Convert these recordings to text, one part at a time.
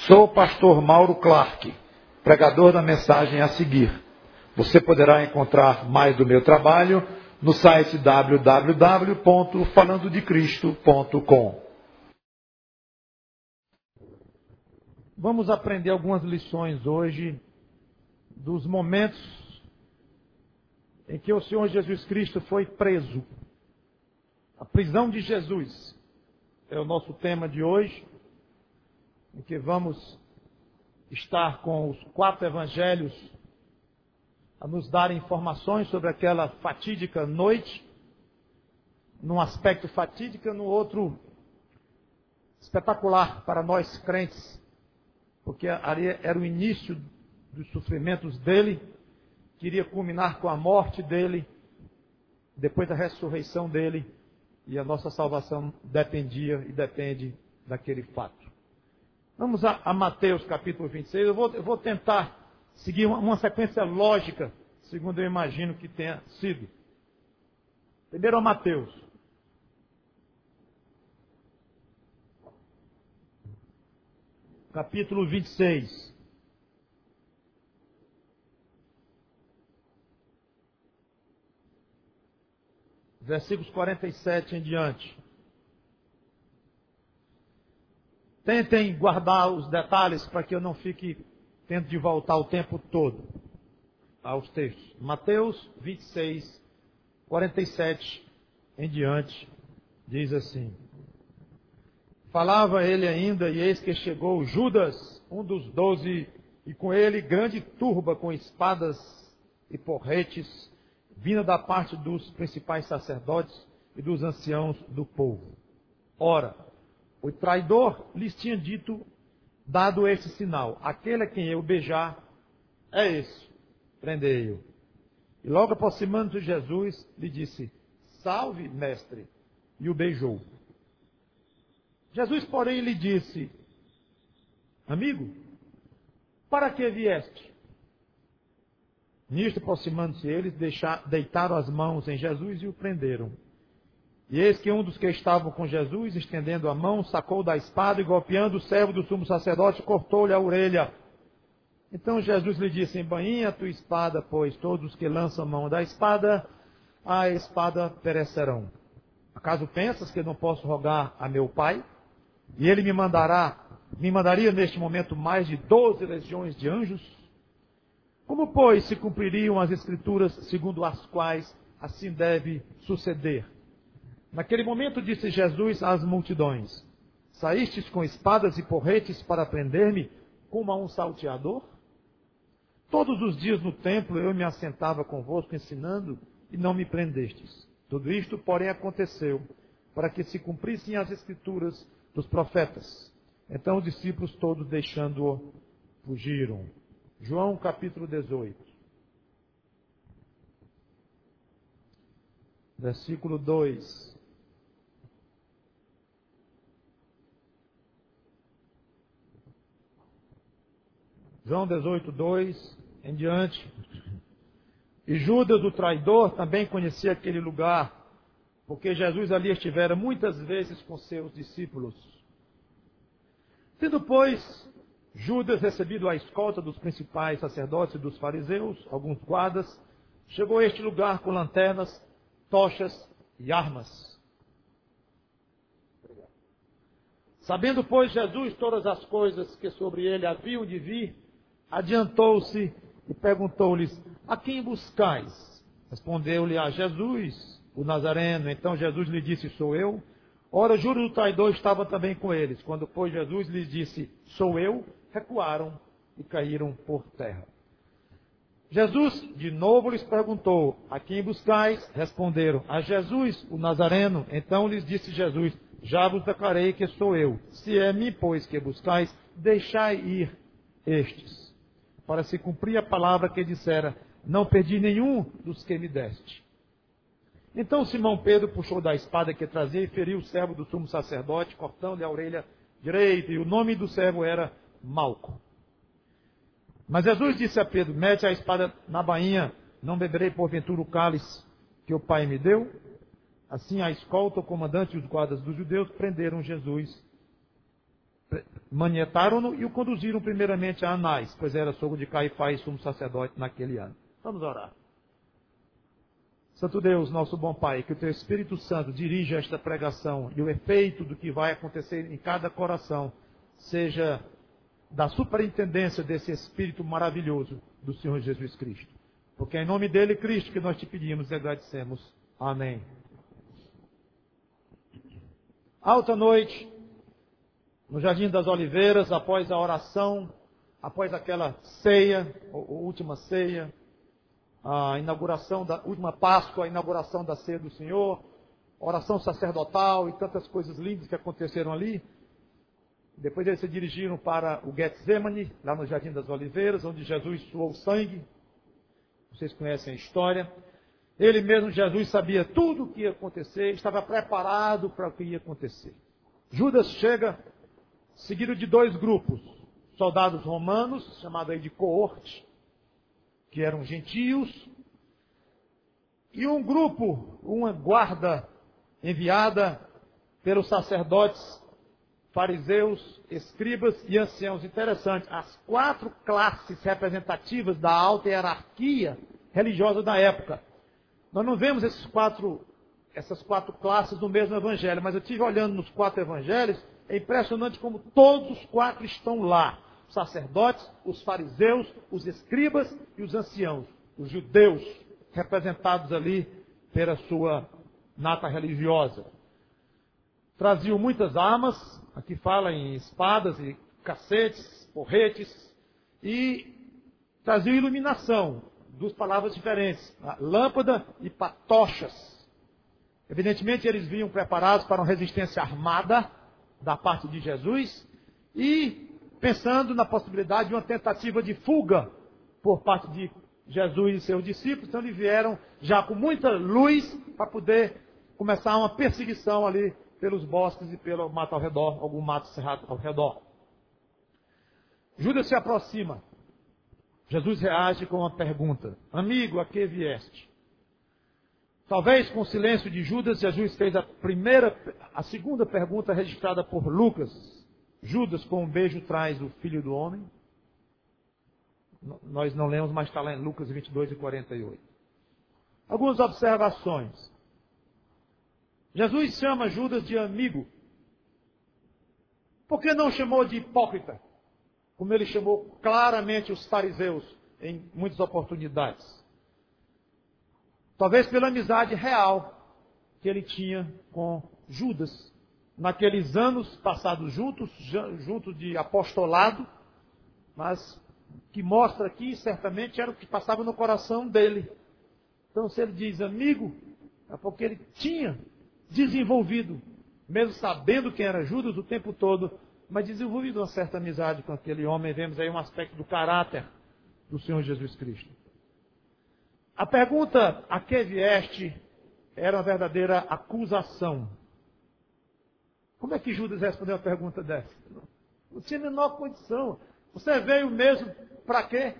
Sou o pastor Mauro Clark, pregador da mensagem a seguir. Você poderá encontrar mais do meu trabalho no site www.falandodecristo.com. Vamos aprender algumas lições hoje dos momentos em que o Senhor Jesus Cristo foi preso. A prisão de Jesus é o nosso tema de hoje, em que vamos estar com os 4 evangelhos a nos dar informações sobre aquela fatídica noite, num aspecto fatídico, no outro espetacular para nós crentes, porque ali era o início dos sofrimentos dele, que iria culminar com a morte dele, depois da ressurreição dele, e a nossa salvação dependia e depende daquele fato. Vamos a Mateus capítulo 26. Eu vou tentar seguir uma sequência lógica, segundo eu imagino que tenha sido. Primeiro a Mateus. Capítulo 26. Versículos 47 em diante. Tentem guardar os detalhes para que eu não fique tendo de voltar o tempo todo aos textos. Mateus 26, 47 em diante, diz assim: Falava ele ainda, e eis que chegou Judas, um dos 12, e com ele grande turba com espadas e porretes, vinda da parte dos principais sacerdotes e dos anciãos do povo. Ora, o traidor lhes tinha dado esse sinal: aquele a quem eu beijar é esse, prendei-o. E logo aproximando-se de Jesus, lhe disse: Salve, mestre, e o beijou. Jesus, porém, lhe disse: Amigo, para que vieste? Nisto, aproximando-se eles, deitaram as mãos em Jesus e o prenderam. E eis que um dos que estavam com Jesus, estendendo a mão, sacou da espada e, golpeando o servo do sumo sacerdote, cortou-lhe a orelha. Então Jesus lhe disse: Embainha a tua espada, pois todos os que lançam mão da espada, a espada perecerão. Acaso pensas que não posso rogar a meu Pai? E ele me mandaria neste momento mais de 12 legiões de anjos? Como, pois, se cumpririam as Escrituras segundo as quais assim deve suceder? Naquele momento disse Jesus às multidões: Saístes com espadas e porretes para prender-me como a um salteador? Todos os dias no templo eu me assentava convosco ensinando e não me prendestes. Tudo isto, porém, aconteceu para que se cumprissem as Escrituras dos profetas. Então os discípulos todos, deixando-o, fugiram. João capítulo 18. Versículo 2. João 18, 2 em diante. E Judas, o traidor, também conhecia aquele lugar, porque Jesus ali estivera muitas vezes com seus discípulos. Tendo, pois, Judas recebido a escolta dos principais sacerdotes e dos fariseus, alguns guardas, chegou a este lugar com lanternas, tochas e armas. Sabendo, pois, Jesus todas as coisas que sobre ele haviam de vir, adiantou-se e perguntou-lhes: A quem buscais? Respondeu-lhe: A Jesus, o Nazareno. Então Jesus lhe disse: Sou eu. Ora, Judas o traidor estava também com eles. Quando, pois, Jesus lhes disse: Sou eu, recuaram e caíram por terra. Jesus de novo lhes perguntou: A quem buscais? Responderam: A Jesus, o Nazareno. Então lhes disse Jesus: Já vos declarei que sou eu. Se é mim, pois, que buscais, deixai ir estes, para se cumprir a palavra que dissera: Não perdi nenhum dos que me deste. Então Simão Pedro puxou da espada que trazia e feriu o servo do sumo sacerdote, cortando-lhe a orelha direita, e o nome do servo era Malco. Mas Jesus disse a Pedro: Mete a espada na bainha, não beberei porventura o cálice que o Pai me deu? Assim a escolta, o comandante e os guardas dos judeus prenderam Jesus manietaram-no e o conduziram primeiramente a Anás, pois era sogro de Caifás, sumo sacerdote naquele ano. Vamos orar. Santo Deus, nosso bom Pai, que o Teu Espírito Santo dirija esta pregação e o efeito do que vai acontecer em cada coração seja da superintendência desse Espírito maravilhoso do Senhor Jesus Cristo. Porque é em nome dele, Cristo, que nós te pedimos e agradecemos. Amém. Alta noite, no Jardim das Oliveiras, após a oração, após aquela ceia, última ceia, a inauguração da última Páscoa, a inauguração da ceia do Senhor, oração sacerdotal e tantas coisas lindas que aconteceram ali. Depois eles se dirigiram para o Getsemane, lá no Jardim das Oliveiras, onde Jesus suou sangue. Vocês conhecem a história. Ele mesmo, Jesus, sabia tudo o que ia acontecer, estava preparado para o que ia acontecer. Judas chega, seguido de dois grupos, soldados romanos, chamado aí de coorte, que eram gentios, e um grupo, uma guarda enviada pelos sacerdotes, fariseus, escribas e anciãos. Interessante, as 4 classes representativas da alta hierarquia religiosa da época. Nós não vemos essas quatro classes no mesmo evangelho, mas eu estive olhando nos 4 evangelhos, é impressionante como todos os 4 estão lá. Os sacerdotes, os fariseus, os escribas e os anciãos, os judeus, representados ali pela sua nata religiosa. Traziam muitas armas, aqui fala em espadas e cacetes, porretes, e traziam iluminação, 2 palavras diferentes, lâmpada e patochas. Evidentemente eles vinham preparados para uma resistência armada da parte de Jesus e pensando na possibilidade de uma tentativa de fuga por parte de Jesus e seus discípulos. Então eles vieram já com muita luz para poder começar uma perseguição ali pelos bosques e pelo mato ao redor, algum mato cerrado ao redor. Judas se aproxima. Jesus reage com uma pergunta: amigo, a que vieste? Talvez com o silêncio de Judas, Jesus fez a segunda pergunta registrada por Lucas. Judas com um beijo traz o Filho do Homem. Nós não lemos, mas está lá em Lucas 22 e 48. Algumas observações. Jesus chama Judas de amigo. Por que não chamou de hipócrita? Como ele chamou claramente os fariseus em muitas oportunidades. Talvez pela amizade real que ele tinha com Judas. Naqueles anos passados juntos de apostolado, mas que mostra aqui, certamente, era o que passava no coração dele. Então, se ele diz amigo, é porque ele tinha desenvolvido, mesmo sabendo quem era Judas o tempo todo, mas desenvolvido uma certa amizade com aquele homem. Vemos aí um aspecto do caráter do Senhor Jesus Cristo. A pergunta, a que vieste, era uma verdadeira acusação. Como é que Judas respondeu a pergunta dessa? Não tinha a menor condição. Você veio mesmo para quê?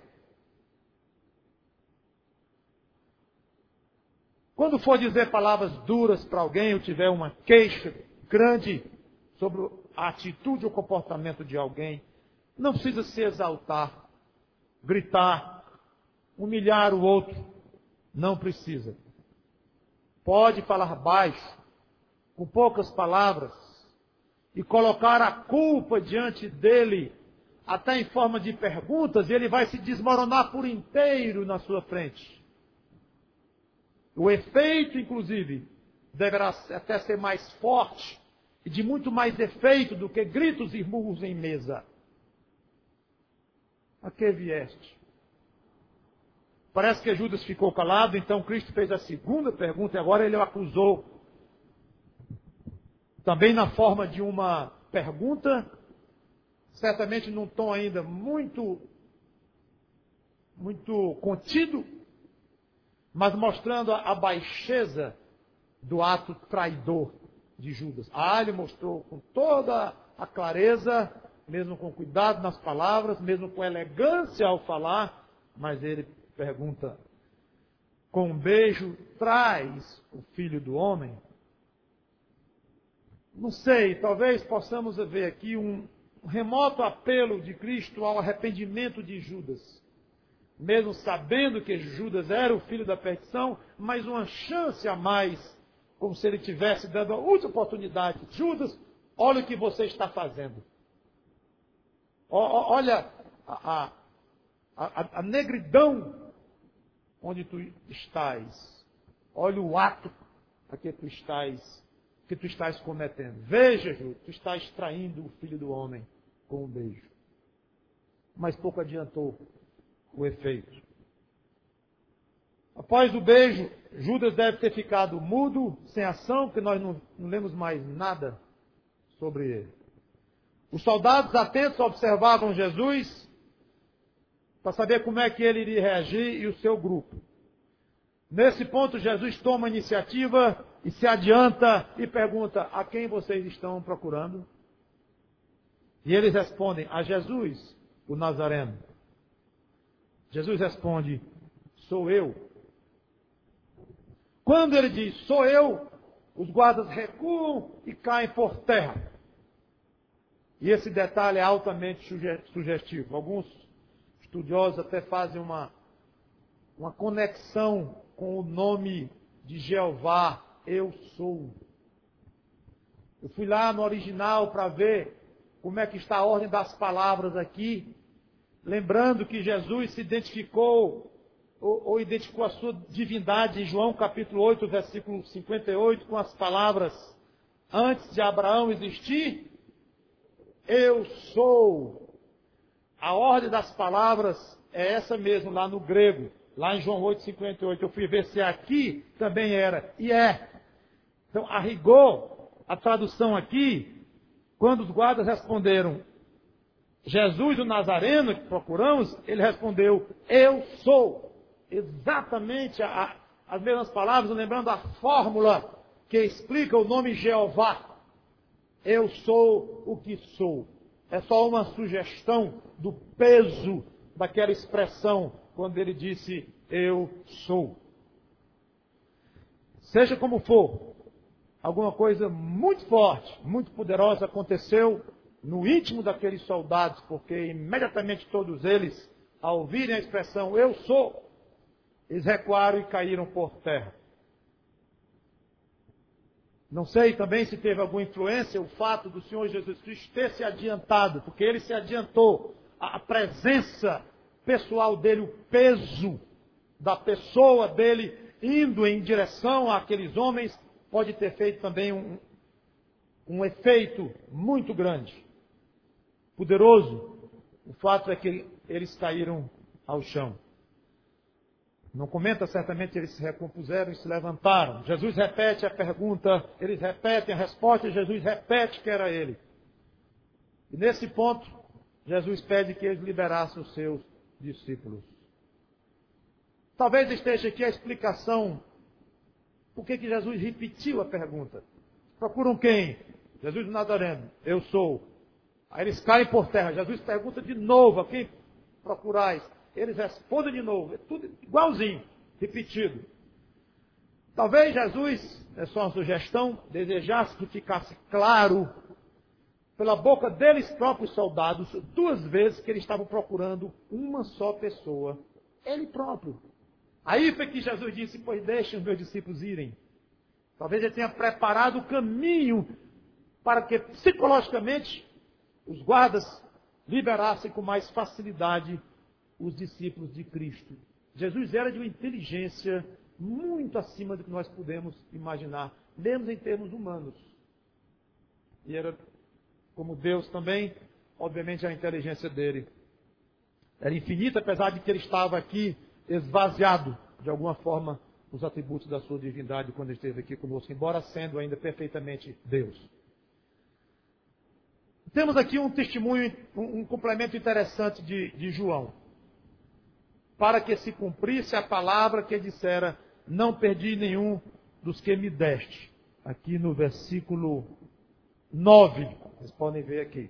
Quando for dizer palavras duras para alguém, ou tiver uma queixa grande sobre a atitude ou comportamento de alguém, não precisa se exaltar, gritar, humilhar o outro. Não precisa. Pode falar baixo, com poucas palavras, e colocar a culpa diante dele, até em forma de perguntas, e ele vai se desmoronar por inteiro na sua frente. O efeito, inclusive, deverá até ser mais forte e de muito mais efeito do que gritos e murros em mesa. A que vieste? Parece que Judas ficou calado, então Cristo fez a segunda pergunta e agora ele o acusou. Também na forma de uma pergunta, certamente num tom ainda muito contido, mas mostrando a baixeza do ato traidor de Judas. Ele mostrou com toda a clareza, mesmo com cuidado nas palavras, mesmo com elegância ao falar, mas ele pergunta: com um beijo traz o Filho do Homem? Não sei, talvez possamos ver aqui remoto apelo de Cristo ao arrependimento de Judas. Mesmo sabendo que Judas era o filho da perdição, mas uma chance a mais, como se ele tivesse dado a última oportunidade. Judas, olha o que você está fazendo. Olha a negridão onde tu estás. Olha o ato a que tu estás cometendo. Veja, Judas, tu estás traindo o filho do homem com um beijo. Mas pouco adiantou o efeito. Após o beijo, Judas deve ter ficado mudo, sem ação, porque nós não lemos mais nada sobre ele. Os soldados atentos observavam Jesus para saber como é que ele iria reagir e o seu grupo. Nesse ponto, Jesus toma a iniciativa e se adianta e pergunta: a quem vocês estão procurando? E eles respondem: a Jesus, o Nazareno. Jesus responde: sou eu. Quando ele diz, sou eu, os guardas recuam e caem por terra. E esse detalhe é altamente sugestivo. Alguns estudiosos até fazem uma conexão com o nome de Jeová, eu sou. Eu fui lá no original para ver como é que está a ordem das palavras aqui, lembrando que Jesus se identificou, ou identificou a sua divindade em João capítulo 8, versículo 58, com as palavras: antes de Abraão existir, eu sou. A ordem das palavras é essa mesmo, lá no grego, lá em João 8, 58. Eu fui ver se aqui também era, e é. Então, a rigor, a tradução aqui, quando os guardas responderam, Jesus o Nazareno, que procuramos, ele respondeu, eu sou. Exatamente as mesmas palavras, lembrando a fórmula que explica o nome Jeová. Eu sou o que sou. É só uma sugestão do peso daquela expressão, quando ele disse, eu sou. Seja como for, alguma coisa muito forte, muito poderosa aconteceu no íntimo daqueles soldados, porque imediatamente todos eles, ao ouvirem a expressão, eu sou, eles recuaram e caíram por terra. Não sei também se teve alguma influência o fato do Senhor Jesus Cristo ter se adiantado, porque ele se adiantou. A presença pessoal dele, o peso da pessoa dele indo em direção àqueles homens, pode ter feito também um efeito muito grande, poderoso. O fato é que eles caíram ao chão. Não comenta, certamente eles se recompuseram e se levantaram. Jesus repete a pergunta, eles repetem a resposta e Jesus repete que era ele. E nesse ponto, Jesus pede que eles liberassem os seus discípulos. Talvez esteja aqui a explicação por que Jesus repetiu a pergunta. Procuram quem? Jesus do Nazareno. Eu sou. Aí eles caem por terra. Jesus pergunta de novo, a quem procurais? Eles respondem de novo, é tudo igualzinho, repetido. Talvez Jesus, é só uma sugestão, desejasse que ficasse claro, pela boca deles próprios soldados, 2 vezes que eles estavam procurando uma só pessoa, ele próprio. Aí foi que Jesus disse, pois deixem os meus discípulos irem. Talvez ele tenha preparado o caminho para que psicologicamente os guardas liberassem com mais facilidade os discípulos de Cristo. Jesus era de uma inteligência muito acima do que nós podemos imaginar, mesmo em termos humanos. E era como Deus também, obviamente a inteligência dele era infinita, apesar de que ele estava aqui esvaziado, de alguma forma, os atributos da sua divindade quando ele esteve aqui conosco, embora sendo ainda perfeitamente Deus. Temos aqui um testemunho, um complemento interessante de João. Para que se cumprisse a palavra que dissera, não perdi nenhum dos que me deste. Aqui no versículo 9, vocês podem ver aqui.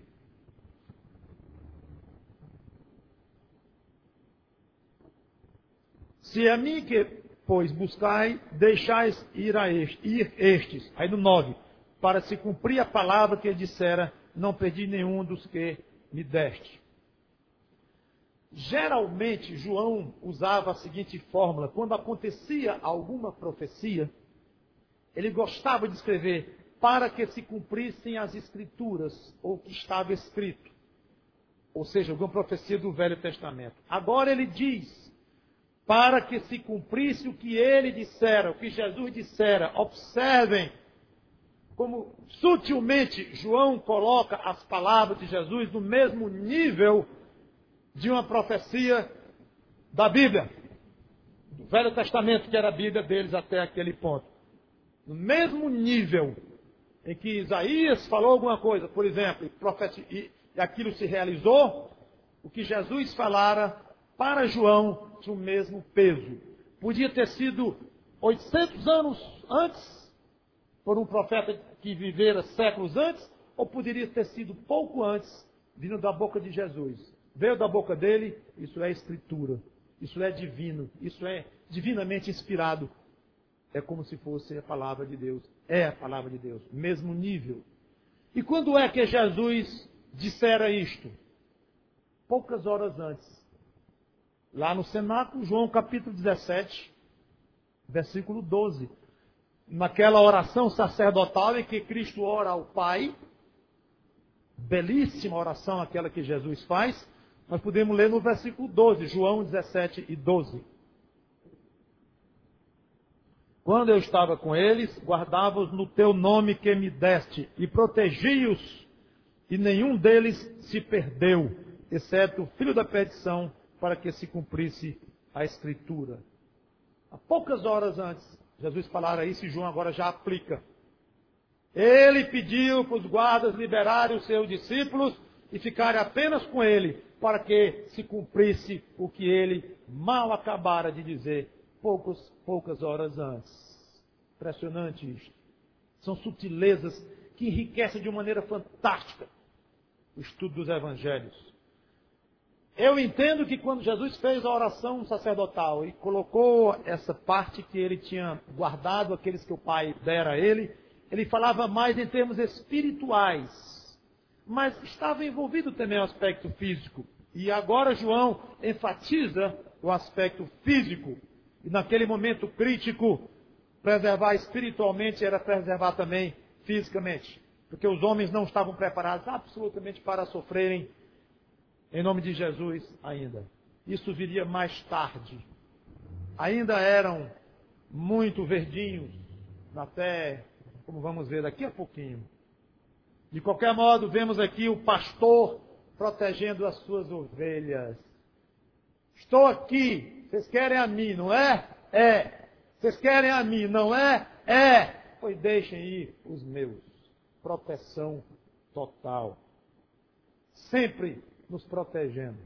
Se a mim que, pois, buscai, deixais ir estes. Aí no 9, para se cumprir a palavra que ele dissera, não perdi nenhum dos que me deste. Geralmente, João usava a seguinte fórmula: quando acontecia alguma profecia, ele gostava de escrever para que se cumprissem as Escrituras, ou o que estava escrito. Ou seja, alguma profecia do Velho Testamento. Agora ele diz, para que se cumprisse o que ele dissera, o que Jesus dissera. Observem como sutilmente João coloca as palavras de Jesus no mesmo nível de uma profecia da Bíblia, do Velho Testamento, que era a Bíblia deles até aquele ponto. No mesmo nível em que Isaías falou alguma coisa, por exemplo, e aquilo se realizou, o que Jesus falara para João tinha o mesmo peso. Podia ter sido 800 anos antes, por um profeta que vivera séculos antes, ou poderia ter sido pouco antes, vindo da boca de Jesus. Veio da boca dele, isso é Escritura, isso é divino, isso é divinamente inspirado. É como se fosse a palavra de Deus. É a palavra de Deus, mesmo nível. E quando é que Jesus dissera isto? Poucas horas antes. Lá no cenáculo, João capítulo 17, versículo 12. Naquela oração sacerdotal em que Cristo ora ao Pai, belíssima oração aquela que Jesus faz, nós podemos ler no versículo 12, João 17 e 12. Quando eu estava com eles, guardava-os no teu nome que me deste, e protegi-os, e nenhum deles se perdeu, exceto o filho da perdição, para que se cumprisse a Escritura. Há poucas horas antes, Jesus falara isso e João agora já aplica. Ele pediu para os guardas liberarem os seus discípulos e ficarem apenas com ele, para que se cumprisse o que ele mal acabara de dizer poucas horas antes. Impressionante isto. São sutilezas que enriquecem de uma maneira fantástica o estudo dos evangelhos. Eu entendo que quando Jesus fez a oração sacerdotal e colocou essa parte que ele tinha guardado, aqueles que o Pai dera a ele, ele falava mais em termos espirituais, mas estava envolvido também o aspecto físico. E agora João enfatiza o aspecto físico. E naquele momento crítico, preservar espiritualmente era preservar também fisicamente. Porque os homens não estavam preparados absolutamente para sofrerem em nome de Jesus ainda. Isso viria mais tarde. Ainda eram muito verdinhos, até, como vamos ver daqui a pouquinho. De qualquer modo, vemos aqui o pastor protegendo as suas ovelhas. Estou aqui, vocês querem a mim, não é? É. Vocês querem a mim, não é? É. Pois deixem ir os meus. Proteção total. Sempre nos protegendo.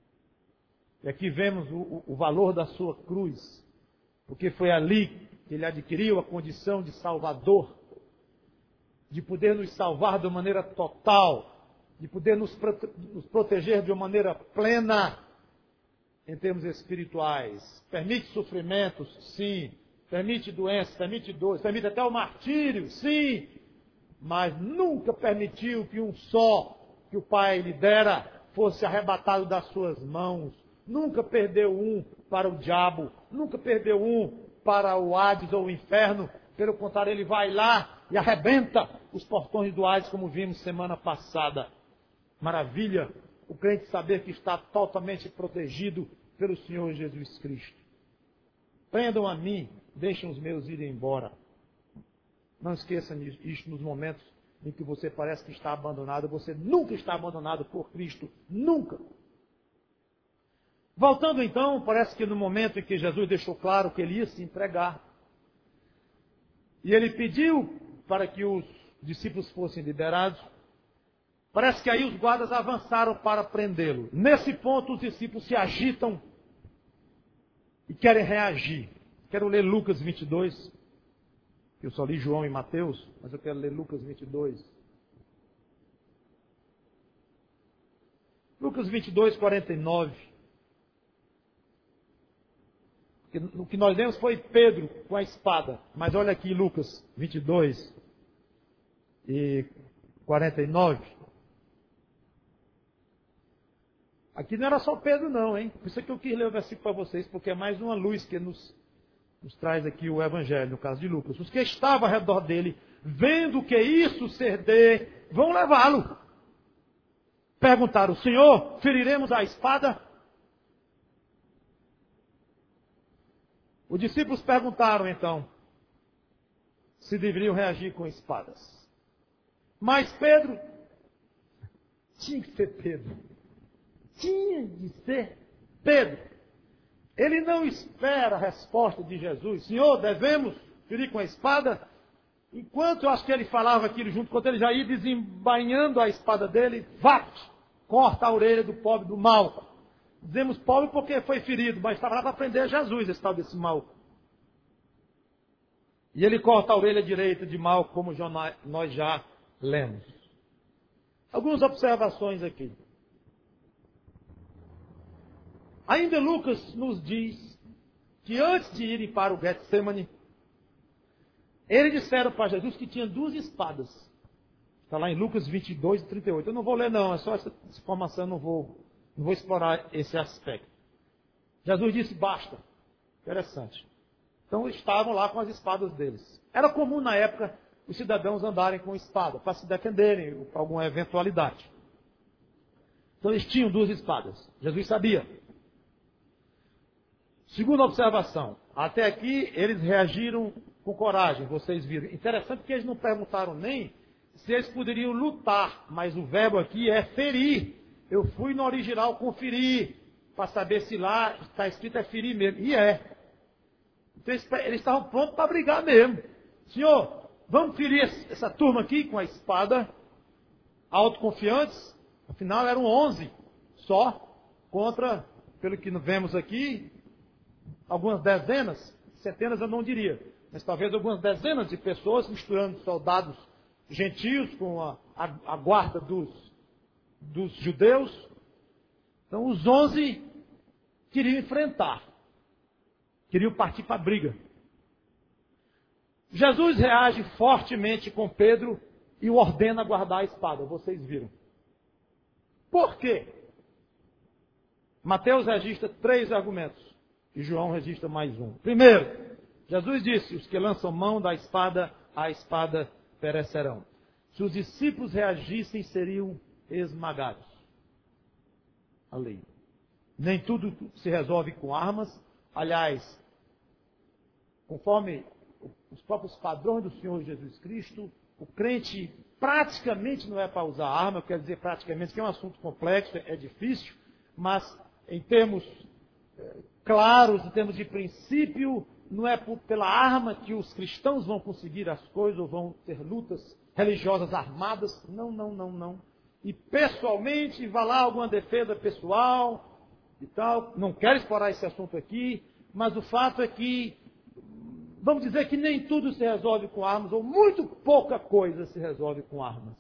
E aqui vemos o valor da sua cruz, porque foi ali que ele adquiriu a condição de Salvador, de poder nos salvar de uma maneira total, de poder nos proteger de uma maneira plena, em termos espirituais. Permite sofrimentos? Sim. Permite doenças, permite dores, permite até o martírio? Sim. Mas nunca permitiu que um só que o Pai lhe dera fosse arrebatado das suas mãos. Nunca perdeu um para o diabo, nunca perdeu um para o Hades ou o inferno. Pelo contrário, ele vai lá e arrebenta os portões do Hades, como vimos semana passada. Maravilha o crente saber que está totalmente protegido pelo Senhor Jesus Cristo. Prendam a mim, deixem os meus irem embora. Não esqueçam isto nos momentos em que você parece que está abandonado. Você nunca está abandonado por Cristo. Nunca. Voltando então, parece que no momento em que Jesus deixou claro que ele ia se entregar, e ele pediu para que os discípulos fossem liberados, parece que aí os guardas avançaram para prendê-lo. Nesse ponto os discípulos se agitam e querem reagir. Quero ler Lucas 22. Eu só li João e Mateus, mas eu quero ler Lucas 22. Lucas 22, 49. O que nós lemos foi Pedro com a espada. Mas olha aqui Lucas 22 e 49. Aqui não era só Pedro não, hein? Por isso que eu quis ler o versículo para vocês, porque é mais uma luz que nos traz aqui o Evangelho, no caso de Lucas. Os que estavam ao redor dele, vendo que isso ceder, vão levá-lo. Perguntaram: Senhor, feriremos a espada? Os discípulos perguntaram então se deveriam reagir com espadas. Mas Pedro, tinha que ser Pedro. Tinha de ser Pedro. Ele não espera a resposta de Jesus. Senhor, devemos ferir com a espada? Enquanto eu acho que ele falava aquilo junto, quando ele já ia desembainhando a espada dele, corta a orelha do pobre do Malco. Dizemos pobre porque foi ferido, mas estava lá para prender Jesus, esse tal desse Malco. E ele corta a orelha direita de Malco, como nós já lemos. Algumas observações aqui. Ainda Lucas nos diz que antes de irem para o Getsemane, eles disseram para Jesus que tinha 2 espadas. Está lá em Lucas 22 e 38. Eu não vou ler não, é só essa informação, eu não vou explorar esse aspecto. Jesus disse: basta. Interessante. Então estavam lá com as espadas deles. Era comum na época os cidadãos andarem com espada, para se defenderem por alguma eventualidade. Então eles tinham 2 espadas. Jesus sabia. Segunda observação. Até aqui eles reagiram com coragem, vocês viram. Interessante que eles não perguntaram nem se eles poderiam lutar, mas o verbo aqui é ferir. Eu fui no original conferir, para saber se lá está escrito é ferir mesmo. E é. Então eles estavam prontos para brigar mesmo. Senhor, vamos ferir essa turma aqui com a espada, autoconfiantes. Afinal eram 11 só, contra, pelo que vemos aqui, algumas dezenas, centenas eu não diria, mas talvez algumas dezenas de pessoas misturando soldados gentios com a guarda dos judeus. Então os 11 queriam enfrentar, queriam partir para a briga. Jesus reage fortemente com Pedro e o ordena guardar a espada, vocês viram. Por quê? Mateus registra 3 argumentos e João registra mais um. Primeiro, Jesus disse: os que lançam mão da espada, a espada perecerão. Se os discípulos reagissem, seriam esmagados. A lei. Nem tudo se resolve com armas. Aliás, conforme os próprios padrões do Senhor Jesus Cristo, o crente praticamente não é para usar arma. Eu quero dizer praticamente, que é um assunto complexo, é difícil, mas em termos claros, em termos de princípio, não é pela arma que os cristãos vão conseguir as coisas ou vão ter lutas religiosas armadas. Não. E pessoalmente, vai lá alguma defesa pessoal e tal. Não quero explorar esse assunto aqui, mas o fato é que, vamos dizer que nem tudo se resolve com armas, ou muito pouca coisa se resolve com armas.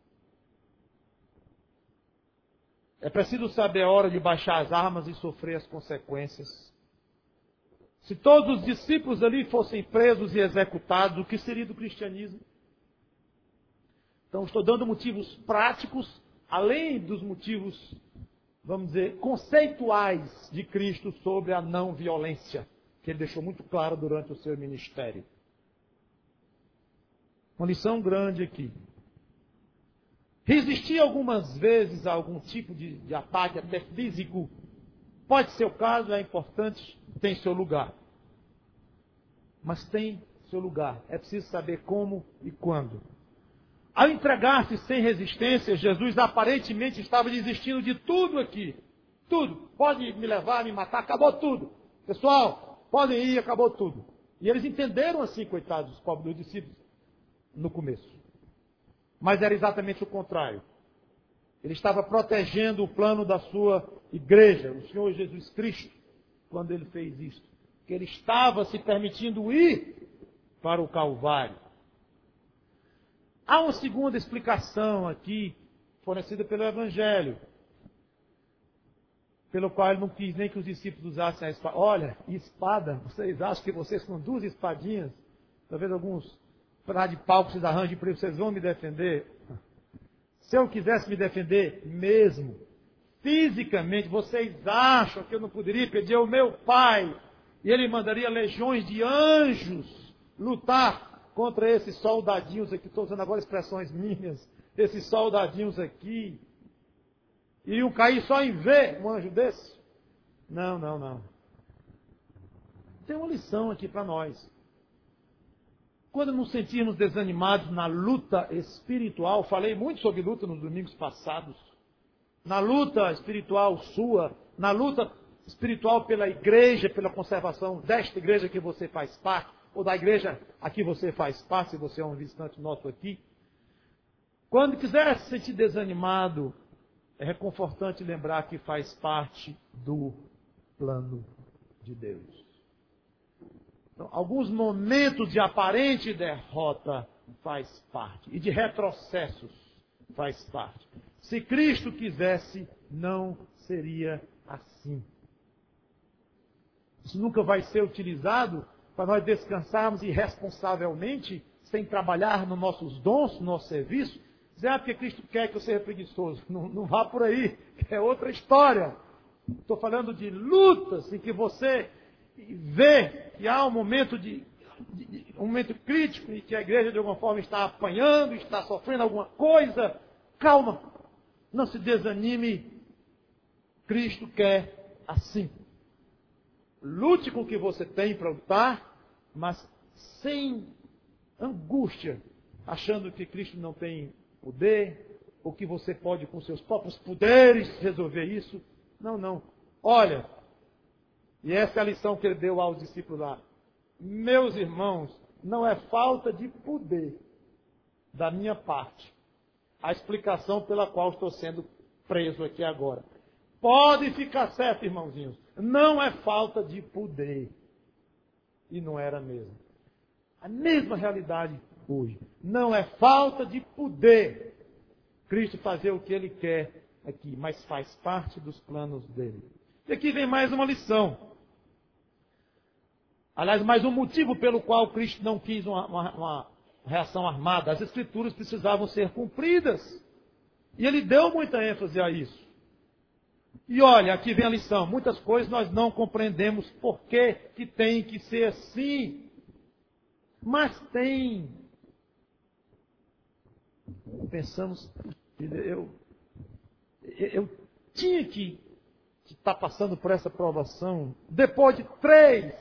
É preciso saber a hora de baixar as armas e sofrer as consequências. Se todos os discípulos ali fossem presos e executados, o que seria do cristianismo? Então, estou dando motivos práticos, além dos motivos, vamos dizer, conceituais de Cristo sobre a não violência, que ele deixou muito claro durante o seu ministério. Uma lição grande aqui. Resistir algumas vezes a algum tipo de ataque, até físico, pode ser o caso, é importante, tem seu lugar. Mas tem seu lugar. É preciso saber como e quando. Ao entregar-se sem resistência, Jesus aparentemente estava desistindo de tudo aqui. Tudo. Pode me levar, me matar, acabou tudo. Pessoal, podem ir, acabou tudo. E eles entenderam assim, coitados, os pobres dos discípulos, no começo. Mas era exatamente o contrário. Ele estava protegendo o plano da sua igreja, o Senhor Jesus Cristo, quando ele fez isso. Que ele estava se permitindo ir para o Calvário. Há uma segunda explicação aqui, fornecida pelo Evangelho, pelo qual ele não quis nem que os discípulos usassem a espada. Olha, espada, vocês acham que vocês com 2 espadinhas, talvez alguns pedaços de pau que vocês arranjem para vocês vão me defender? Se eu quisesse me defender mesmo, fisicamente, vocês acham que eu não poderia pedir ao meu Pai, e Ele mandaria legiões de anjos lutar contra esses soldadinhos aqui, estou usando agora expressões minhas, esses soldadinhos aqui, iriam cair só em ver um anjo desse? Não, não, não. Tem uma lição aqui para nós. Quando nos sentirmos desanimados na luta espiritual, falei muito sobre luta nos domingos passados, na luta espiritual sua, na luta espiritual pela igreja, pela conservação desta igreja que você faz parte, ou da igreja a que você faz parte, se você é um visitante nosso aqui. Quando quiser se sentir desanimado, é reconfortante lembrar que faz parte do plano de Deus. Então, alguns momentos de aparente derrota faz parte, e de retrocessos faz parte. Se Cristo quisesse, não seria assim. Isso nunca vai ser utilizado para nós descansarmos irresponsavelmente, sem trabalhar nos nossos dons, no nosso serviço. Dizer, porque Cristo quer que eu seja preguiçoso. Não vá por aí, é outra história. Estou falando de lutas em que você vê que há um momento um momento crítico e que a igreja de alguma forma está apanhando, está sofrendo alguma coisa. Calma, não se desanime. Cristo quer assim. Lute com o que você tem para lutar, mas sem angústia, achando que Cristo não tem poder, ou que você pode com seus próprios poderes resolver isso. Não, não. Olha, e essa é a lição que ele deu aos discípulos lá. Meus irmãos, não é falta de poder da minha parte a explicação pela qual estou sendo preso aqui agora. Pode ficar certo, irmãozinhos, não é falta de poder. E não era mesmo. A mesma realidade hoje. Não é falta de poder Cristo fazer o que Ele quer aqui, mas faz parte dos planos dele. E aqui vem mais uma lição. Aliás, mais um motivo pelo qual Cristo não quis uma reação armada. As Escrituras precisavam ser cumpridas. E Ele deu muita ênfase a isso. E olha, aqui vem a lição. Muitas coisas nós não compreendemos por que tem que ser assim. Mas tem. Pensamos, eu tinha que estar passando por essa provação. Depois de 3.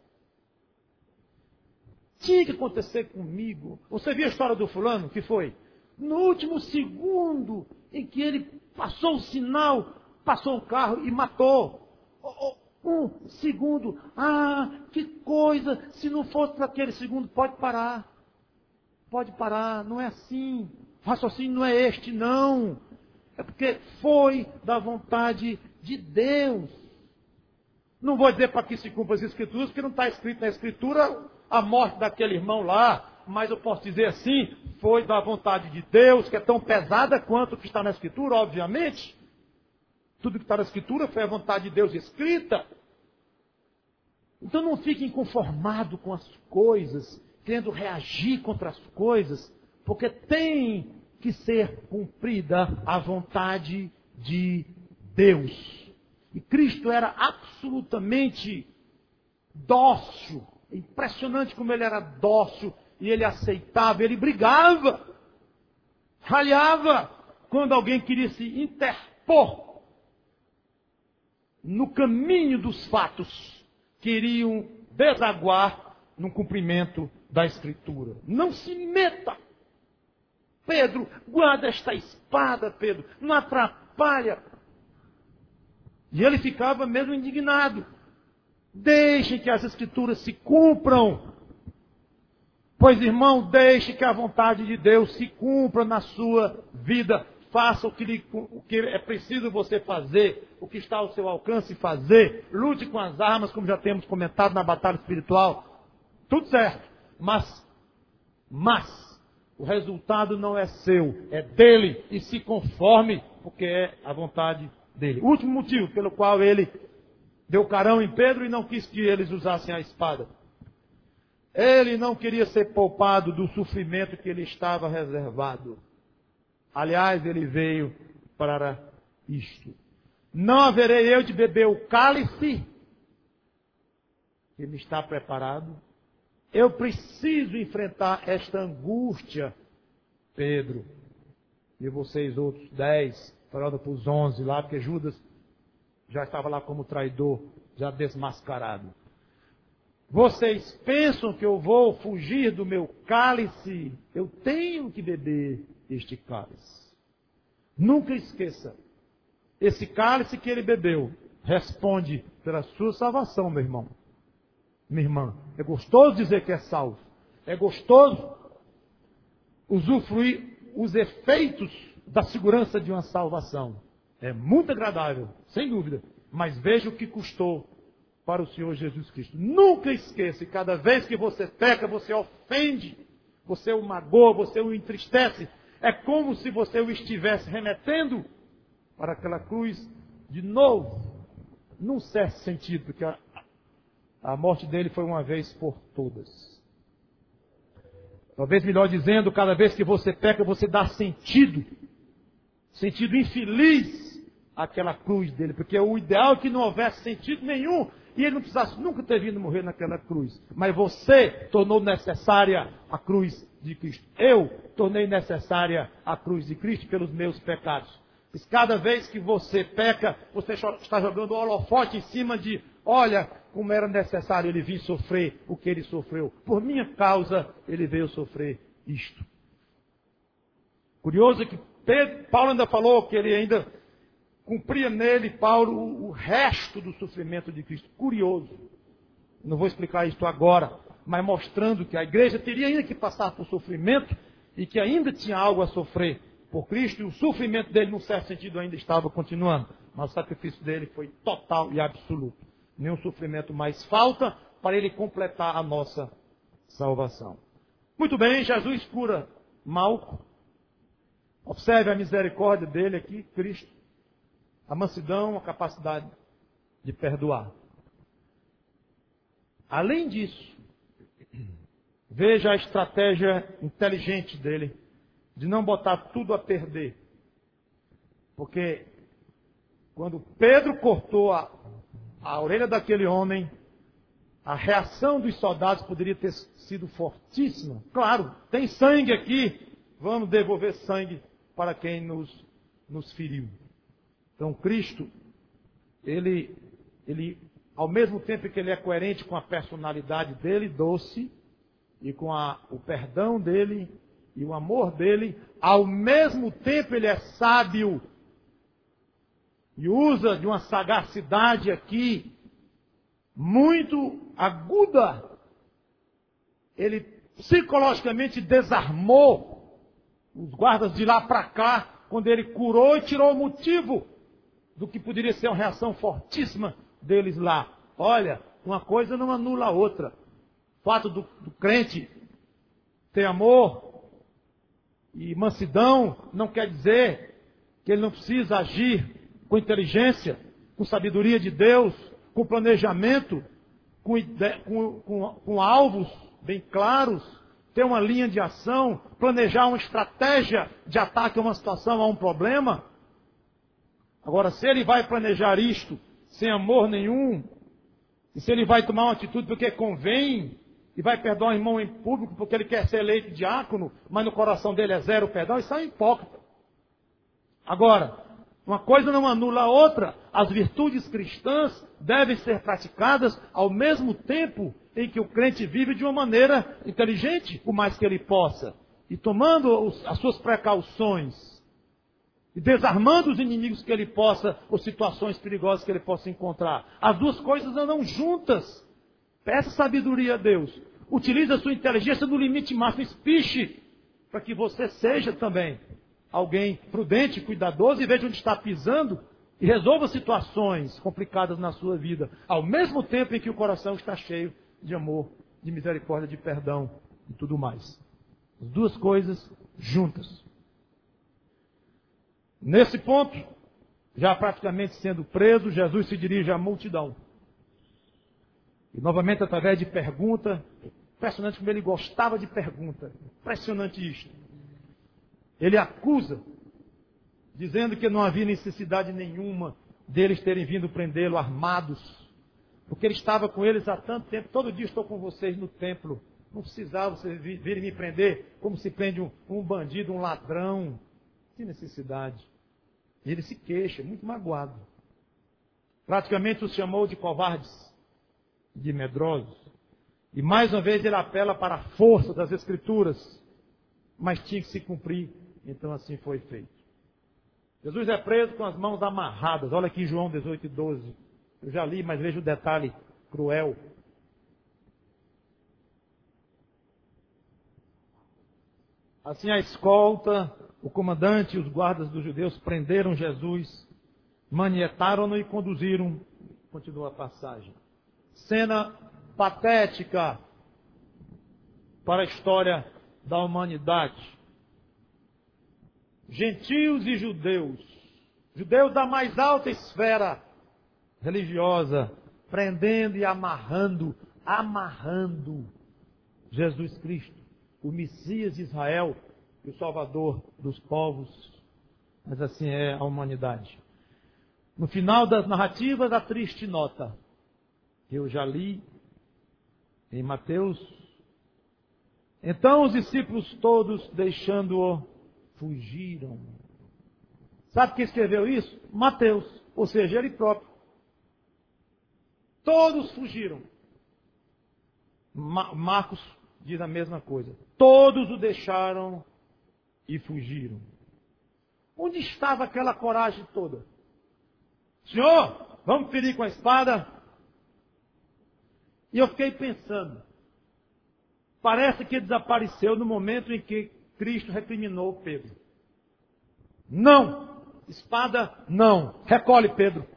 Tinha que acontecer comigo. Você viu a história do fulano? Que foi? No último segundo em que ele passou o sinal, passou um carro e matou. Um segundo. Ah, que coisa. Se não fosse para aquele segundo, pode parar. Pode parar. Não é assim. O raciocínio não é este, não. É porque foi da vontade de Deus. Não vou dizer para que se cumpra as Escrituras, porque não está escrito na Escritura a morte daquele irmão lá. Mas eu posso dizer assim, foi da vontade de Deus, que é tão pesada quanto o que está na Escritura, obviamente. Tudo que está na Escritura foi a vontade de Deus escrita. Então não fique inconformado com as coisas, querendo reagir contra as coisas, porque tem que ser cumprida a vontade de Deus. E Cristo era absolutamente dócil. Impressionante como ele era dócil e ele aceitava, ele brigava, ralhava quando alguém queria se interpor no caminho dos fatos que iriam desaguar no cumprimento da Escritura. Não se meta. Pedro, guarda esta espada, Pedro, não atrapalha. E ele ficava mesmo indignado. Deixem que as Escrituras se cumpram. Pois, irmão, deixe que a vontade de Deus se cumpra na sua vida. Faça o que é preciso você fazer, o que está ao seu alcance fazer. Lute com as armas, como já temos comentado na batalha espiritual. Tudo certo. Mas o resultado não é seu, é dele. E se conforme, porque é a vontade dele. O último motivo pelo qual ele deu carão em Pedro e não quis que eles usassem a espada. Ele não queria ser poupado do sofrimento que ele estava reservado. Aliás, ele veio para isto. Não haverei eu de beber o cálice que me está preparado? Eu preciso enfrentar esta angústia, Pedro, e vocês outros 10, falando para os 11 lá, porque Judas já estava lá como traidor, já desmascarado. Vocês pensam que eu vou fugir do meu cálice? Eu tenho que beber este cálice. Nunca esqueça, esse cálice que ele bebeu responde pela sua salvação, meu irmão. Minha irmã, é gostoso dizer que é salvo. É gostoso usufruir os efeitos da segurança de uma salvação. É muito agradável, sem dúvida. Mas veja o que custou para o Senhor Jesus Cristo. Nunca esqueça, cada vez que você peca, você ofende, você o magoa, você o entristece. É como se você o estivesse remetendo para aquela cruz de novo. Num certo sentido, porque a morte dele foi uma vez por todas. Talvez melhor dizendo, cada vez que você peca, você dá sentido infeliz àquela cruz dele. Porque o ideal é que não houvesse sentido nenhum e ele não precisasse nunca ter vindo morrer naquela cruz. Mas você tornou necessária a cruz de Cristo. Eu tornei necessária a cruz de Cristo pelos meus pecados. Pois cada vez que você peca, você está jogando o holofote em cima de, olha, como era necessário ele vir sofrer o que ele sofreu. Por minha causa, ele veio sofrer isto. Curioso é que Paulo ainda falou que ele ainda cumpria nele, Paulo, o resto do sofrimento de Cristo. Curioso. Não vou explicar isso agora, mas mostrando que a igreja teria ainda que passar por sofrimento e que ainda tinha algo a sofrer por Cristo, e o sofrimento dele, num certo sentido, ainda estava continuando. Mas o sacrifício dele foi total e absoluto. Nenhum sofrimento mais falta para ele completar a nossa salvação. Muito bem, Jesus cura Malco. Observe a misericórdia dele aqui, Cristo. A mansidão, a capacidade de perdoar. Além disso, veja a estratégia inteligente dele de não botar tudo a perder. Porque quando Pedro cortou a orelha daquele homem, a reação dos soldados poderia ter sido fortíssima. Claro, tem sangue aqui, vamos devolver sangue para quem nos feriu. Então Cristo, ele ao mesmo tempo que ele é coerente com a personalidade dele, doce, e com o perdão dele e o amor dele, ao mesmo tempo ele é sábio e usa de uma sagacidade aqui muito aguda. Ele psicologicamente desarmou os guardas de lá para cá, quando ele curou e tirou o motivo do que poderia ser uma reação fortíssima deles lá. Olha, uma coisa não anula a outra. O fato do crente ter amor e mansidão não quer dizer que ele não precisa agir com inteligência, com sabedoria de Deus, com planejamento, com alvos bem claros, ter uma linha de ação, planejar uma estratégia de ataque a uma situação, a um problema. Agora, se ele vai planejar isto sem amor nenhum, e se ele vai tomar uma atitude porque convém, e vai perdoar o irmão em público porque ele quer ser eleito diácono, mas no coração dele é zero perdão, isso é um hipócrita. Agora, uma coisa não anula a outra. As virtudes cristãs devem ser praticadas ao mesmo tempo em que o crente vive de uma maneira inteligente, o mais que ele possa, e tomando as suas precauções, e desarmando os inimigos que ele possa, ou situações perigosas que ele possa encontrar. As duas coisas andam juntas. Peça sabedoria a Deus. Utilize a sua inteligência no limite máximo. Espiche para que você seja também alguém prudente, cuidadoso, e veja onde está pisando e resolva situações complicadas na sua vida, ao mesmo tempo em que o coração está cheio de amor, de misericórdia, de perdão e tudo mais. As duas coisas juntas. Nesse ponto, já praticamente sendo preso, Jesus se dirige à multidão. E novamente através de pergunta, impressionante como ele gostava de pergunta, impressionante isto. Ele acusa, dizendo que não havia necessidade nenhuma deles terem vindo prendê-lo armados, porque ele estava com eles há tanto tempo. Todo dia estou com vocês no templo. Não precisava vocês virem me prender como se prende um bandido, um ladrão. Que necessidade. E ele se queixa, muito magoado. Praticamente os chamou de covardes, de medrosos. E mais uma vez ele apela para a força das Escrituras, mas tinha que se cumprir, então assim foi feito. Jesus é preso com as mãos amarradas. Olha aqui em João 18:12. Eu já li, mas veja o detalhe cruel. Assim a escolta, o comandante e os guardas dos judeus prenderam Jesus, manietaram-no e conduziram. Continua a passagem. Cena patética para a história da humanidade. Gentios e judeus, judeus da mais alta esfera religiosa, prendendo e amarrando Jesus Cristo, o Messias de Israel e o Salvador dos povos. Mas assim é a humanidade. No final das narrativas, a triste nota, que eu já li em Mateus. Então os discípulos todos, deixando-o, fugiram. Sabe quem escreveu isso? Mateus, ou seja, ele próprio. Todos fugiram. Marcos diz a mesma coisa. Todos o deixaram e fugiram. Onde estava aquela coragem toda? Senhor, vamos ferir com a espada? E eu fiquei pensando. Parece que desapareceu no momento em que Cristo recriminou Pedro. Não! Espada, não! Recolhe, Pedro.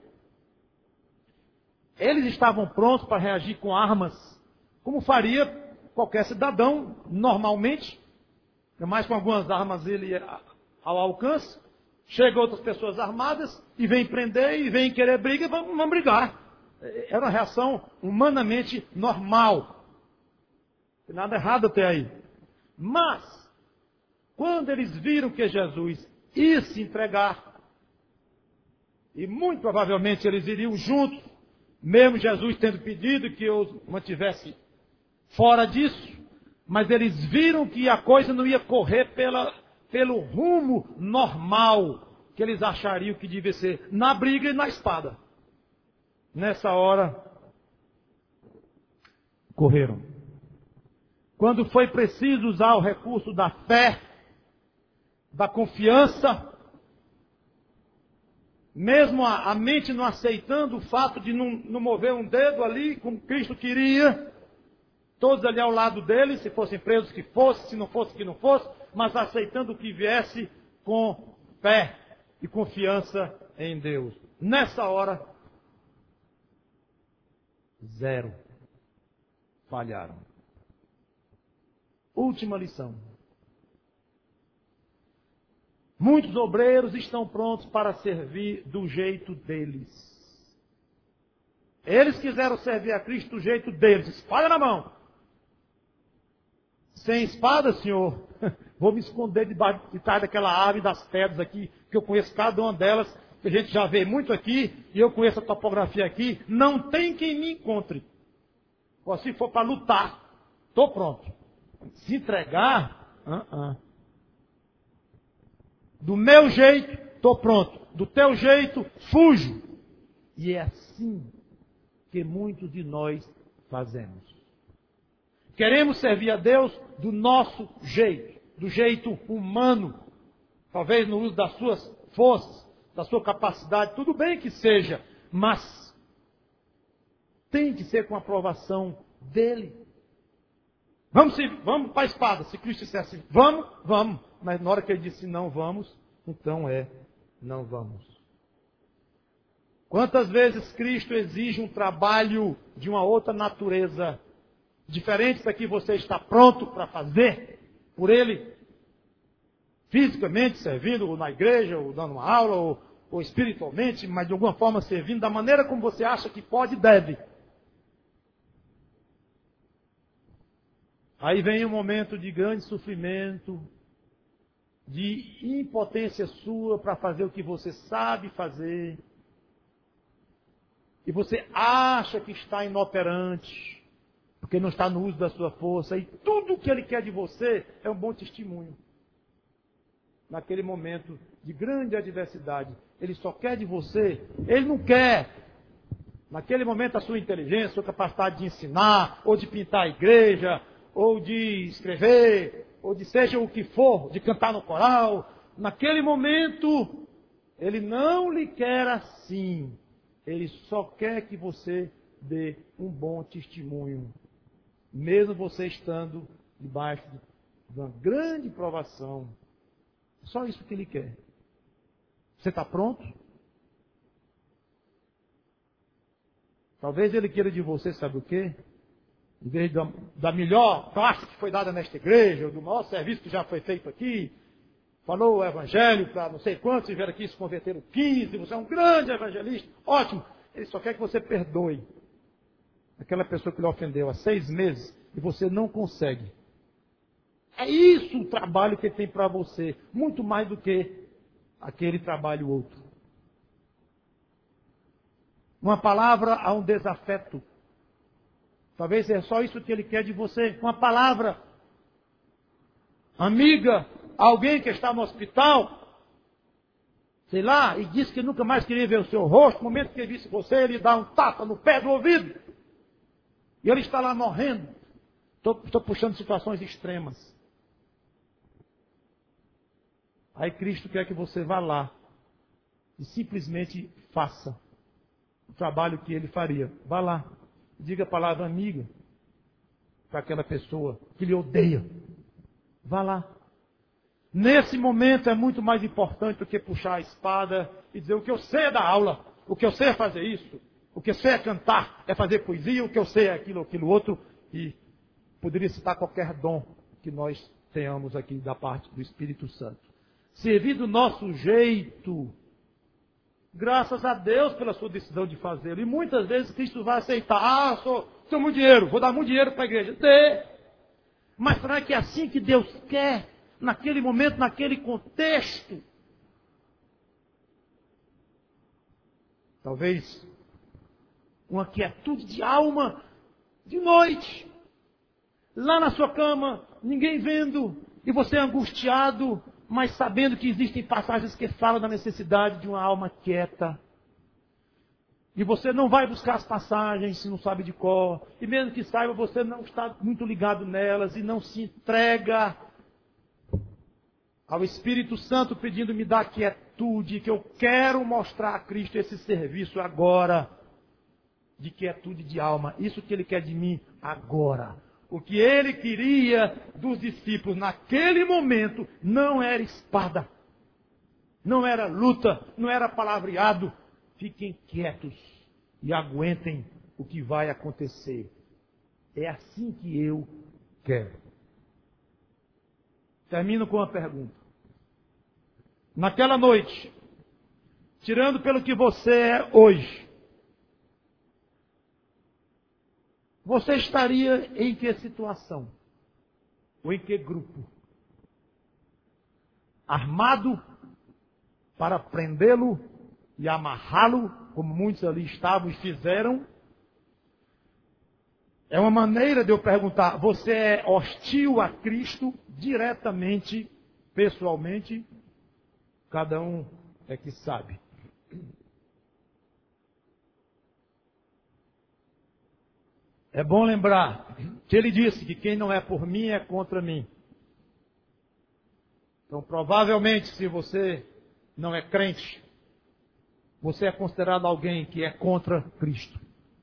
Eles estavam prontos para reagir com armas, como faria qualquer cidadão, normalmente. Mas com algumas armas ele ao alcance. Chegam outras pessoas armadas e vêm prender e vêm querer briga e vão brigar. Era uma reação humanamente normal. Não tem nada errado até aí. Mas, quando eles viram que Jesus ia se entregar, e muito provavelmente eles iriam juntos, mesmo Jesus tendo pedido que eu os mantivesse fora disso, mas eles viram que a coisa não ia correr pelo rumo normal que eles achariam que devia ser, na briga e na espada. Nessa hora, correram. Quando foi preciso usar o recurso da fé, da confiança, mesmo a mente não aceitando o fato de não mover um dedo ali, como Cristo queria, todos ali ao lado dele, se fossem presos que fosse, se não fosse que não fosse, mas aceitando o que viesse com fé e confiança em Deus. Nessa hora, zero. Falharam. Última lição. Muitos obreiros estão prontos para servir do jeito deles. Eles quiseram servir a Cristo do jeito deles. Espada na mão. Sem espada, Senhor, vou me esconder de trás daquela árvore das pedras aqui, que eu conheço cada uma delas, que a gente já vê muito aqui, e eu conheço a topografia aqui. Não tem quem me encontre. Ou se for para lutar, estou pronto. Se entregar, do meu jeito, estou pronto. Do teu jeito, fujo. E é assim que muitos de nós fazemos. Queremos servir a Deus do nosso jeito, do jeito humano. Talvez no uso das suas forças, da sua capacidade, tudo bem que seja, mas tem que ser com a aprovação dele. Vamos para a espada. Se Cristo dissesse vamos. Mas na hora que ele disse não vamos, então não vamos. Quantas vezes Cristo exige um trabalho de uma outra natureza, diferente da que você está pronto para fazer por Ele, fisicamente servindo, ou na igreja, ou dando uma aula, ou espiritualmente, mas de alguma forma servindo da maneira como você acha que pode e deve. Aí vem um momento de grande sofrimento, de impotência sua para fazer o que você sabe fazer. e você acha que está inoperante, porque não está no uso da sua força, e tudo o que ele quer de você é um bom testemunho. Naquele momento de grande adversidade, ele só quer de você, ele não quer, naquele momento, a sua inteligência, a sua capacidade de ensinar, ou de pintar a igreja, ou de escrever, ou de seja o que for, de cantar no coral. Naquele momento, ele não lhe quer assim. Ele só quer que você dê um bom testemunho. Mesmo você estando debaixo de uma grande provação. Só isso que ele quer. Você está pronto? Talvez ele queira de você, sabe o quê? Em vez da melhor classe que foi dada nesta igreja, ou do maior serviço que já foi feito aqui, falou o evangelho para não sei quantos, vieram aqui se converteram 15, você é um grande evangelista, ótimo. Ele só quer que você perdoe aquela pessoa que lhe ofendeu há 6 meses e você não consegue. É isso o trabalho que ele tem para você, muito mais do que aquele trabalho outro. Uma palavra a um desafeto. Talvez é só isso que ele quer de você. Uma palavra amiga a alguém que está no hospital, sei lá, e disse que nunca mais queria ver o seu rosto. No momento que ele visse você, ele dá um tapa no pé do ouvido. E ele está lá morrendo. Estou puxando situações extremas. Aí Cristo quer que você vá lá e simplesmente faça o trabalho que ele faria. Vá lá. Diga a palavra amiga para aquela pessoa que lhe odeia. Vá lá. Nesse momento é muito mais importante do que puxar a espada e dizer o que eu sei é dar aula, o que eu sei é fazer isso, o que eu sei é cantar, é fazer poesia, o que eu sei é aquilo outro. E poderia citar qualquer dom que nós tenhamos aqui da parte do Espírito Santo. Servir do nosso jeito. Graças a Deus pela sua decisão de fazê-lo. E muitas vezes Cristo vai aceitar. Sou muito dinheiro, vou dar muito dinheiro para a igreja. Dê. Mas será que é assim que Deus quer? Naquele momento, naquele contexto? Talvez uma quietude de alma de noite. Lá na sua cama, ninguém vendo. E você angustiado, mas sabendo que existem passagens que falam da necessidade de uma alma quieta. E você não vai buscar as passagens se não sabe de cor. E mesmo que saiba, você não está muito ligado nelas e não se entrega ao Espírito Santo pedindo me dar quietude, que eu quero mostrar a Cristo esse serviço agora de quietude de alma. Isso que Ele quer de mim agora. O que Ele queria dos discípulos naquele momento não era espada, não era luta, não era palavreado. Fiquem quietos e aguentem o que vai acontecer. É assim que eu quero. Termino com uma pergunta. Naquela noite, tirando pelo que você é hoje, você estaria em que situação? Ou em que grupo? Armado para prendê-lo e amarrá-lo, como muitos ali estavam e fizeram? É uma maneira de eu perguntar, você é hostil a Cristo diretamente, pessoalmente? Cada um é que sabe. É bom lembrar que ele disse que quem não é por mim é contra mim. Então, provavelmente, se você não é crente, você é considerado alguém que é contra Cristo.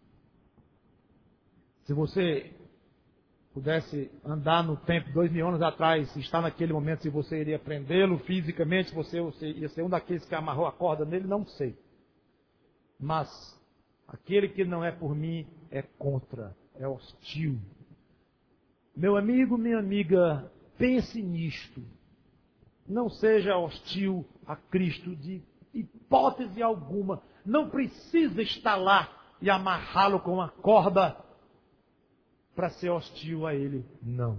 Se você pudesse andar no tempo, 2000 anos atrás, estar naquele momento, se você iria prendê-lo fisicamente, você ia ser um daqueles que amarrou a corda nele, não sei. Mas aquele que não é por mim é contra, é hostil. Meu amigo, minha amiga, pense nisto. Não seja hostil a Cristo de hipótese alguma. Não precisa estar lá e amarrá-lo com uma corda para ser hostil a Ele. Não.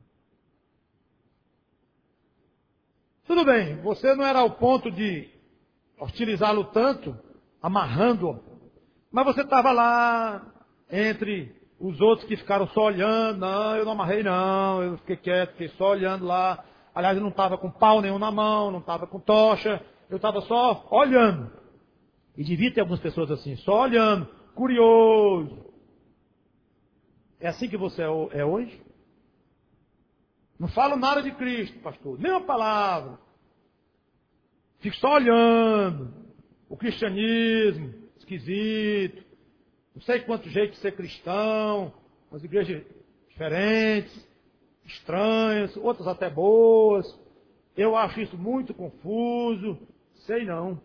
Tudo bem, você não era ao ponto de hostilizá-lo tanto, amarrando-o. Mas você estava lá, entre os outros que ficaram só olhando. Não, eu não amarrei não, eu fiquei quieto, fiquei só olhando lá. Aliás, eu não estava com pau nenhum na mão, não estava com tocha, eu estava só olhando. E devia ter algumas pessoas assim, só olhando, curioso. É assim que você é hoje? Não falo nada de Cristo, pastor, nem uma palavra. Fico só olhando o cristianismo, esquisito. Não sei quanto jeito de ser cristão, umas igrejas diferentes, estranhas, outras até boas. Eu acho isso muito confuso. Sei não.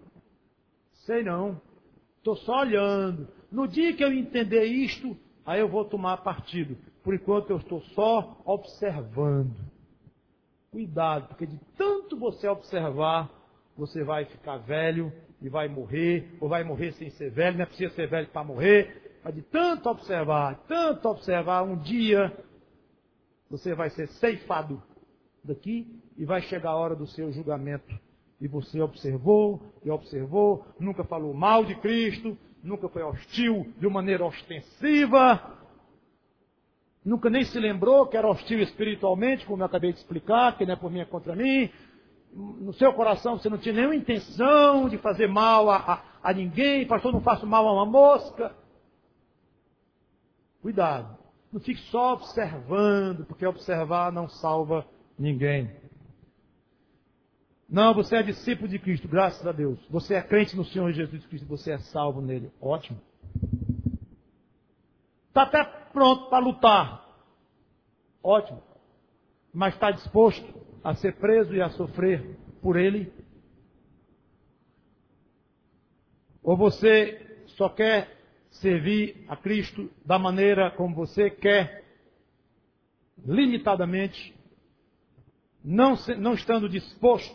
Estou só olhando. No dia que eu entender isto, aí eu vou tomar partido. Por enquanto eu estou só observando. Cuidado, porque de tanto você observar, você vai ficar velho e vai morrer, ou vai morrer sem ser velho, não é preciso ser velho para morrer, mas de tanto observar, um dia você vai ser ceifado daqui e vai chegar a hora do seu julgamento. E você observou, nunca falou mal de Cristo, nunca foi hostil de maneira ostensiva, nunca nem se lembrou que era hostil espiritualmente, como eu acabei de explicar, que não é por mim, é contra mim. No seu coração você não tinha nenhuma intenção de fazer mal a ninguém. Pastor, não faço mal a uma mosca. Cuidado, não fique só observando, porque observar não salva ninguém. Não, você é discípulo de Cristo, graças a Deus. Você é crente no Senhor Jesus Cristo, você é salvo nele. Ótimo. Está até pronto para lutar. Ótimo. Mas está disposto a ser preso e a sofrer por ele? Ou você só quer servir a Cristo da maneira como você quer, limitadamente, não estando disposto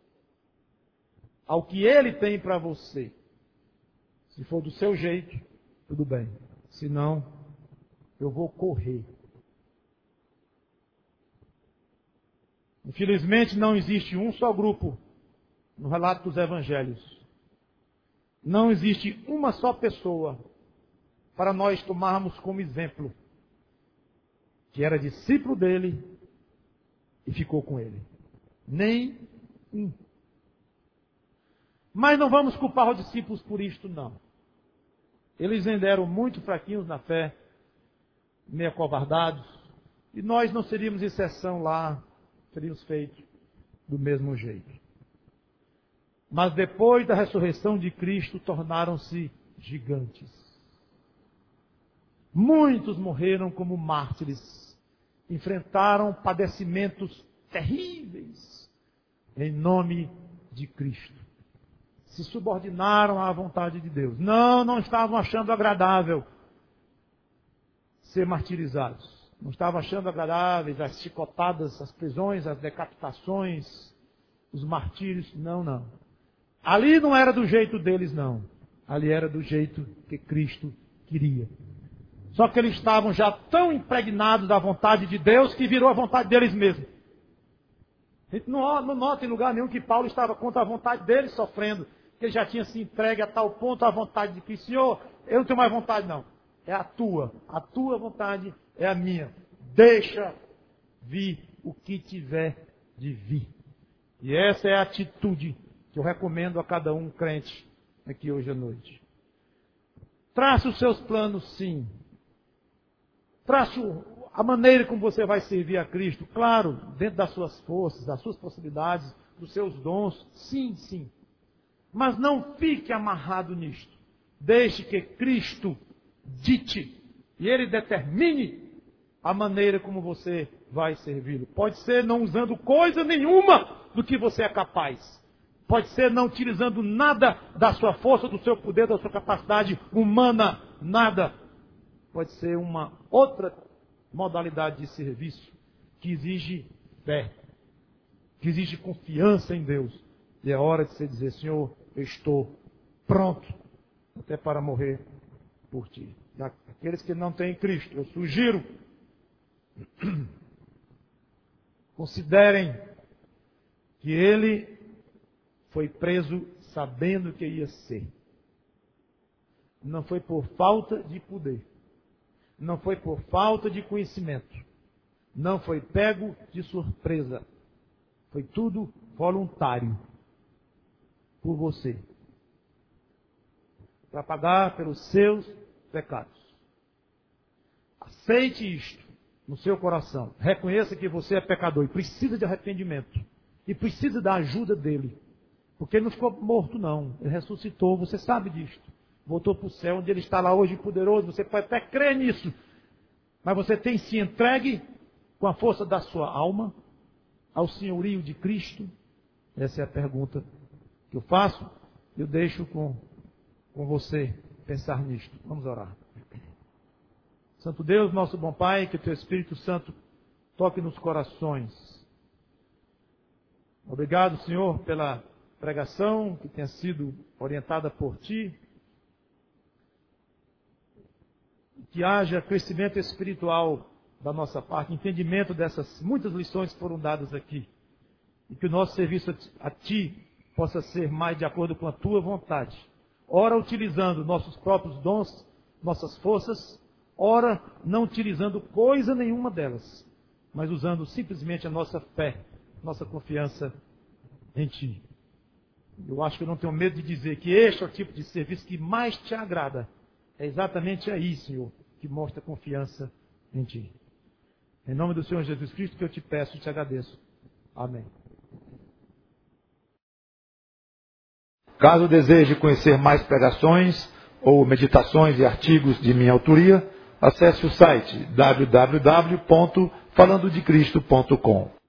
ao que Ele tem para você? Se for do seu jeito, tudo bem. Se não, eu vou correr. Infelizmente, não existe um só grupo no relato dos evangelhos. Não existe uma só pessoa para nós tomarmos como exemplo, que era discípulo dele e ficou com ele. Nem um. Mas não vamos culpar os discípulos por isto, não. Eles ainda eram muito fraquinhos na fé, meio acovardados, e nós não seríamos exceção lá, teríamos feito do mesmo jeito. Mas depois da ressurreição de Cristo, tornaram-se gigantes. Muitos morreram como mártires, enfrentaram padecimentos terríveis em nome de Cristo. Se subordinaram à vontade de Deus. Não estavam achando agradável ser martirizados. Não estavam achando agradáveis as chicotadas, as prisões, as decapitações, os martírios. Não. Ali não era do jeito deles, não. Ali era do jeito que Cristo queria. Só que eles estavam já tão impregnados da vontade de Deus que virou a vontade deles mesmos. A gente não nota em lugar nenhum que Paulo estava contra a vontade deles sofrendo. Que ele já tinha se entregue a tal ponto à vontade de Cristo. Senhor, eu não tenho mais vontade não. É a tua vontade é a minha. Deixa vir o que tiver de vir. E essa é a atitude que eu recomendo a cada um crente aqui hoje à noite. Traça os seus planos, sim. Traça a maneira como você vai servir a Cristo. Claro, dentro das suas forças, das suas possibilidades, dos seus dons. Sim. Mas não fique amarrado nisto. Deixe que Cristo dite e Ele determine a maneira como você vai servi-lo. Pode ser não usando coisa nenhuma do que você é capaz. Pode ser não utilizando nada da sua força, do seu poder, da sua capacidade humana. Nada. Pode ser uma outra modalidade de serviço que exige fé, que exige confiança em Deus. E é hora de você dizer, Senhor, eu estou pronto até para morrer por ti. Aqueles que não têm Cristo, eu sugiro, considerem que ele foi preso sabendo que ia ser. Não foi por falta de poder. Não foi por falta de conhecimento. Não foi pego de surpresa. Foi tudo voluntário. Por você. Para pagar pelos seus pecados. Aceite isto no seu coração. Reconheça que você é pecador e precisa de arrependimento. E precisa da ajuda dele. Porque ele não ficou morto, não. Ele ressuscitou, você sabe disto. Voltou para o céu, onde ele está lá hoje poderoso. Você pode até crer nisso. Mas você tem se entregue com a força da sua alma ao senhorio de Cristo? Essa é a pergunta que eu faço. Eu deixo com você pensar nisto. Vamos orar. Santo Deus, nosso bom Pai, que o Teu Espírito Santo toque nos corações. Obrigado, Senhor, pela pregação que tenha sido orientada por Ti. Que haja crescimento espiritual da nossa parte, entendimento dessas muitas lições que foram dadas aqui. E que o nosso serviço a Ti possa ser mais de acordo com a Tua vontade. Ora, utilizando nossos próprios dons, nossas forças. Ora, não utilizando coisa nenhuma delas. Mas usando simplesmente a nossa fé, nossa confiança em Ti. Eu acho que eu não tenho medo de dizer que este é o tipo de serviço que mais Te agrada. É exatamente aí, Senhor, que mostra confiança em Ti. Em nome do Senhor Jesus Cristo que eu te peço e te agradeço. Amém. Caso deseje conhecer mais pregações ou meditações e artigos de minha autoria, acesse o site www.falandodecristo.com.